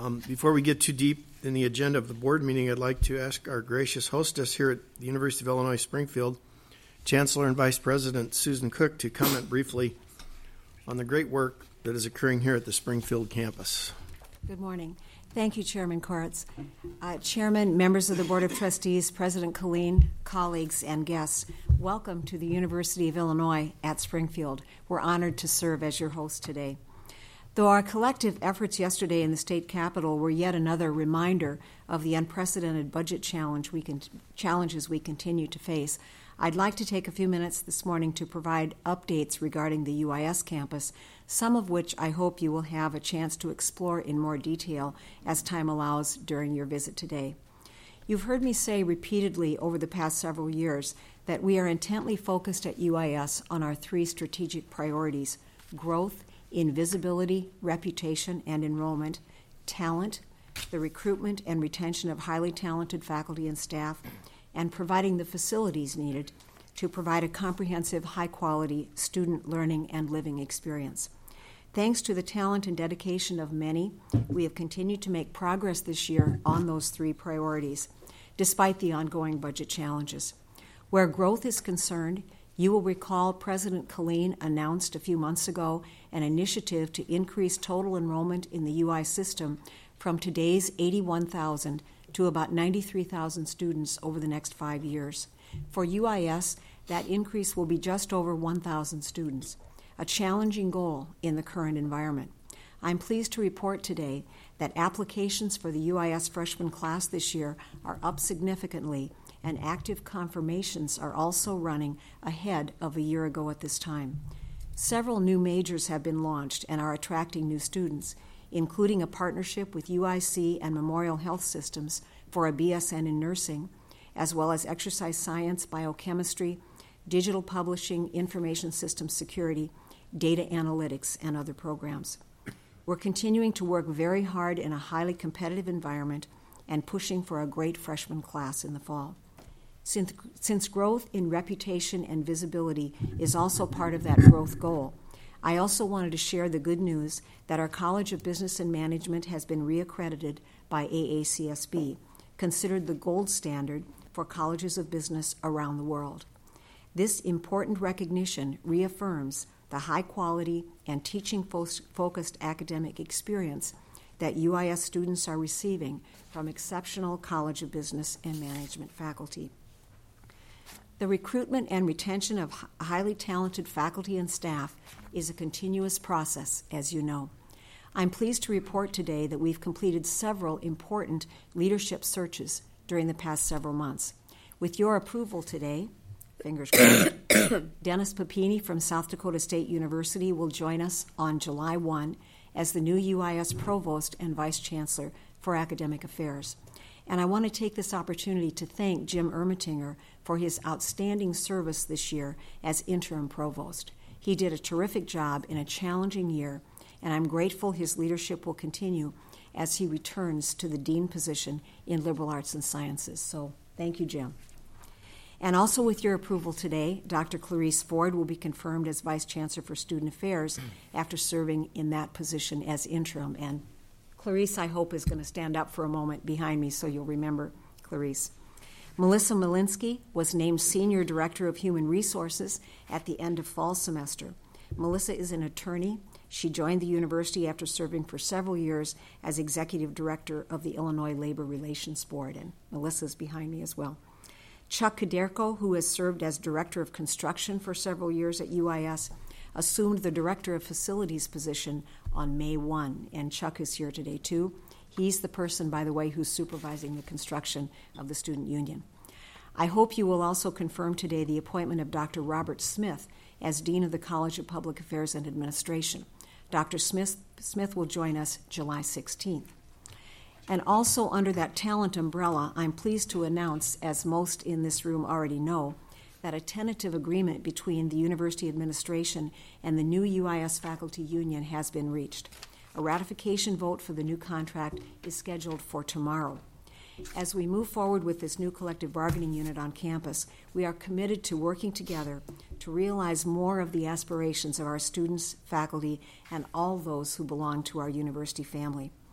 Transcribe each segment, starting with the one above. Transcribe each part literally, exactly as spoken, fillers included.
Um, before we get too deep in the agenda of the board meeting, I'd like to ask our gracious hostess here at the University of Illinois Springfield, Chancellor and Vice President Susan Cook, to comment briefly on the great work that is occurring here at the Springfield campus. Good morning. Thank you, Chairman Koretz. Uh, Chairman, members of the Board of Trustees, President Killeen, colleagues, and guests, welcome to the University of Illinois at Springfield. We're honored to serve as your host today. Though our collective efforts yesterday in the state capitol were yet another reminder of the unprecedented budget challenge we can, challenges we continue to face, I'd like to take a few minutes this morning to provide updates regarding the U I S campus, some of which I hope you will have a chance to explore in more detail as time allows during your visit today. You've heard me say repeatedly over the past several years that we are intently focused at U I S on our three strategic priorities: growth in visibility, reputation, and enrollment; talent, the recruitment and retention of highly talented faculty and staff; and providing the facilities needed to provide a comprehensive, high-quality student learning and living experience. Thanks to the talent and dedication of many, we have continued to make progress this year on those three priorities, despite the ongoing budget challenges. Where growth is concerned, you will recall President Killeen announced a few months ago an initiative to increase total enrollment in the U I system from today's eighty-one thousand to about ninety-three thousand students over the next five years. For U I S, that increase will be just over one thousand students, a challenging goal in the current environment. I'm pleased to report today that applications for the U I S freshman class this year are up significantly, and active confirmations are also running ahead of a year ago at this time. Several new majors have been launched and are attracting new students, including a partnership with U I C and Memorial Health Systems for a B S N in nursing, as well as exercise science, biochemistry, digital publishing, information systems security, data analytics, and other programs. We're continuing to work very hard in a highly competitive environment and pushing for a great freshman class in the fall. Since, since growth in reputation and visibility is also part of that growth goal, I also wanted to share the good news that our College of Business and Management has been reaccredited by A A C S B, considered the gold standard for colleges of business around the world. This important recognition reaffirms the high quality and teaching focused academic experience that U I S students are receiving from exceptional College of Business and Management faculty. The recruitment and retention of highly talented faculty and staff is a continuous process, as you know. I'm pleased to report today that we've completed several important leadership searches during the past several months. With your approval today, fingers crossed, Dennis Papini from South Dakota State University will join us on July first as the new U I S Provost and Vice Chancellor for Academic Affairs. And I want to take this opportunity to thank Jim Ermatinger for his outstanding service this year as interim provost. He did a terrific job in a challenging year, and I'm grateful his leadership will continue as he returns to the dean position in liberal arts and sciences. So thank you, Jim. And also with your approval today, Doctor Clarice Ford will be confirmed as Vice Chancellor for Student Affairs after serving in that position as interim. And Clarice, I hope, is going to stand up for a moment behind me so you'll remember Clarice. Melissa Malinsky was named Senior Director of Human Resources at the end of fall semester. Melissa is an attorney. She joined the university after serving for several years as Executive Director of the Illinois Labor Relations Board, and Melissa's behind me as well. Chuck Kaderko, who has served as Director of Construction for several years at U I S, assumed the Director of Facilities position on May first, and Chuck is here today too. He's the person, by the way, who's supervising the construction of the Student Union. I hope you will also confirm today the appointment of Doctor Robert Smith as Dean of the College of Public Affairs and Administration. Doctor Smith, Smith will join us July sixteenth. And also under that talent umbrella, I'm pleased to announce, as most in this room already know, that a tentative agreement between the university administration and the new U I S faculty union has been reached. A ratification vote for the new contract is scheduled for tomorrow. As we move forward with this new collective bargaining unit on campus, we are committed to working together to realize more of the aspirations of our students, faculty, and all those who belong to our university family.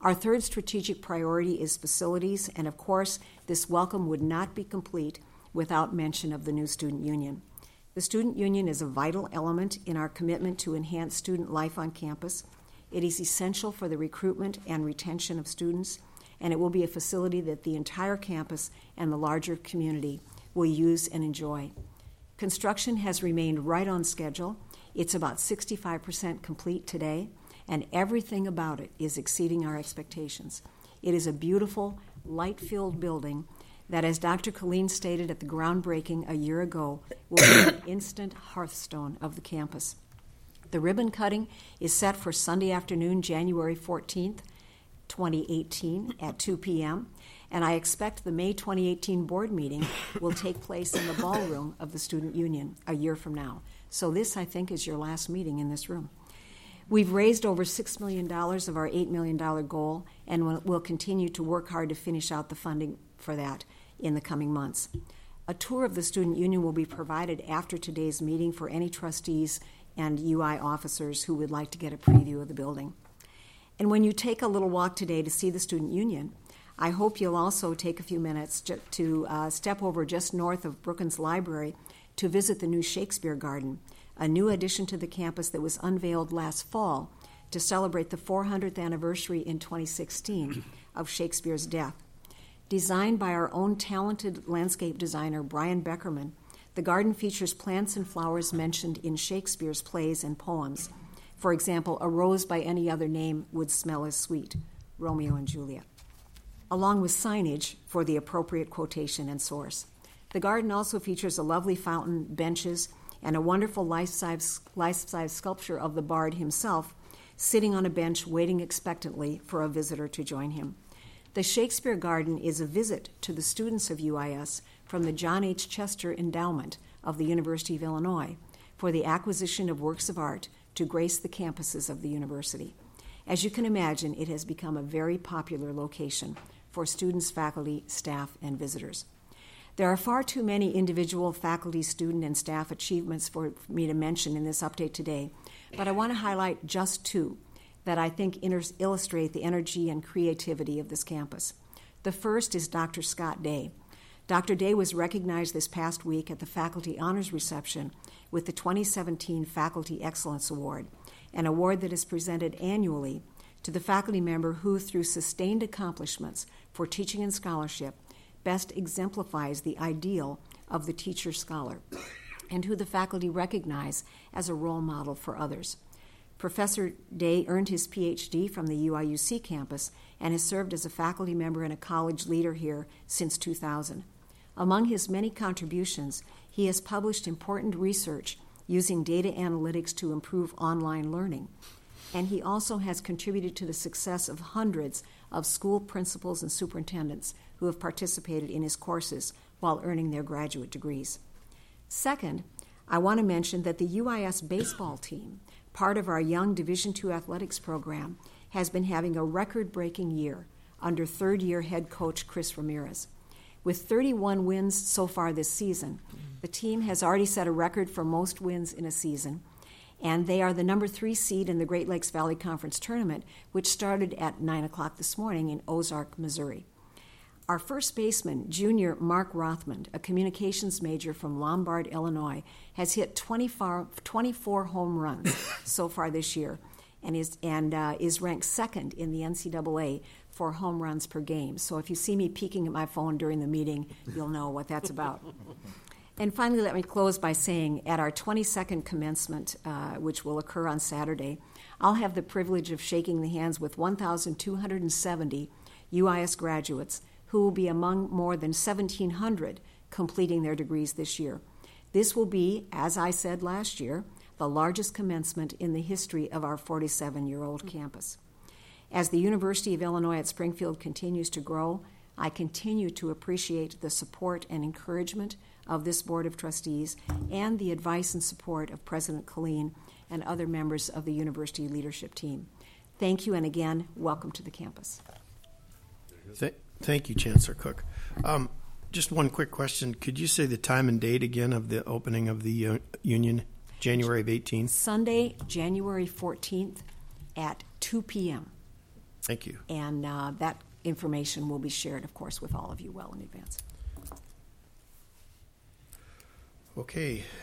Our third strategic priority is facilities, and of course, this welcome would not be complete without mention of the new Student Union. The Student Union is a vital element in our commitment to enhance student life on campus. It is essential for the recruitment and retention of students, and it will be a facility that the entire campus and the larger community will use and enjoy. Construction has remained right on schedule. It's about sixty-five percent complete today, and everything about it is exceeding our expectations. It is a beautiful, light-filled building that, as Doctor Colleen stated at the groundbreaking a year ago, will be an instant hearthstone of the campus. The ribbon cutting is set for Sunday afternoon, January fourteenth, twenty eighteen, at two p.m., and I expect the May twenty eighteen board meeting will take place in the ballroom of the Student Union a year from now. So this, I think, is your last meeting in this room. We've raised over six million dollars of our eight million dollars goal, and we'll, we'll continue to work hard to finish out the funding for that in the coming months. A tour of the Student Union will be provided after today's meeting for any trustees and U I officers who would like to get a preview of the building. And when you take a little walk today to see the Student Union, I hope you'll also take a few minutes to uh, step over just north of Brookins Library to visit the new Shakespeare Garden, a new addition to the campus that was unveiled last fall to celebrate the four hundredth anniversary in twenty sixteen of Shakespeare's death. Designed by our own talented landscape designer, Brian Beckerman, the garden features plants and flowers mentioned in Shakespeare's plays and poems. For example, a rose by any other name would smell as sweet, Romeo and Juliet, along with signage for the appropriate quotation and source. The garden also features a lovely fountain, benches, and a wonderful life-size, life-size sculpture of the bard himself sitting on a bench waiting expectantly for a visitor to join him. The Shakespeare Garden is a visit to the students of U I S from the John H. Chester Endowment of the University of Illinois for the acquisition of works of art to grace the campuses of the university. As you can imagine, it has become a very popular location for students, faculty, staff, and visitors. There are far too many individual faculty, student, and staff achievements for me to mention in this update today, but I want to highlight just two that I think illustrate the energy and creativity of this campus. The first is Doctor Scott Day. Doctor Day was recognized this past week at the Faculty Honors Reception with the twenty seventeen Faculty Excellence Award, an award that is presented annually to the faculty member who, through sustained accomplishments for teaching and scholarship, best exemplifies the ideal of the teacher-scholar, and who the faculty recognize as a role model for others. Professor Day earned his P H D from the U I U C campus and has served as a faculty member and a college leader here since two thousand. Among his many contributions, he has published important research using data analytics to improve online learning, and he also has contributed to the success of hundreds of school principals and superintendents who have participated in his courses while earning their graduate degrees. Second, I want to mention that the U I S baseball team, part of our Young Division two athletics program, has been having a record-breaking year under third-year head coach Chris Ramirez. With thirty-one wins so far this season, the team has already set a record for most wins in a season, and they are the number three seed in the Great Lakes Valley Conference Tournament, which started at nine o'clock this morning in Ozark, Missouri. Our first baseman, junior Mark Rothman, a communications major from Lombard, Illinois, has hit twenty-four, twenty-four home runs so far this year and is and uh, is ranked second in the N C double A for home runs per game. So if you see me peeking at my phone during the meeting, you'll know what that's about. And finally, let me close by saying at our twenty-second commencement, uh, which will occur on Saturday, I'll have the privilege of shaking the hands with one thousand two hundred seventy U I S graduates who will be among more than seventeen hundred completing their degrees this year. This will be, as I said last year, the largest commencement in the history of our forty-seven-year-old campus. As the University of Illinois at Springfield continues to grow, I continue to appreciate the support and encouragement of this Board of Trustees and the advice and support of President Colleen and other members of the university leadership team. Thank you, and again, welcome to the campus. Th- thank you, Chancellor Cook. Um, just one quick question. Could you say the time and date again of the opening of the uh, union, January of eighteen? Sunday, January fourteenth at two p.m. Thank you. And uh, that information will be shared, of course, with all of you well in advance. Okay,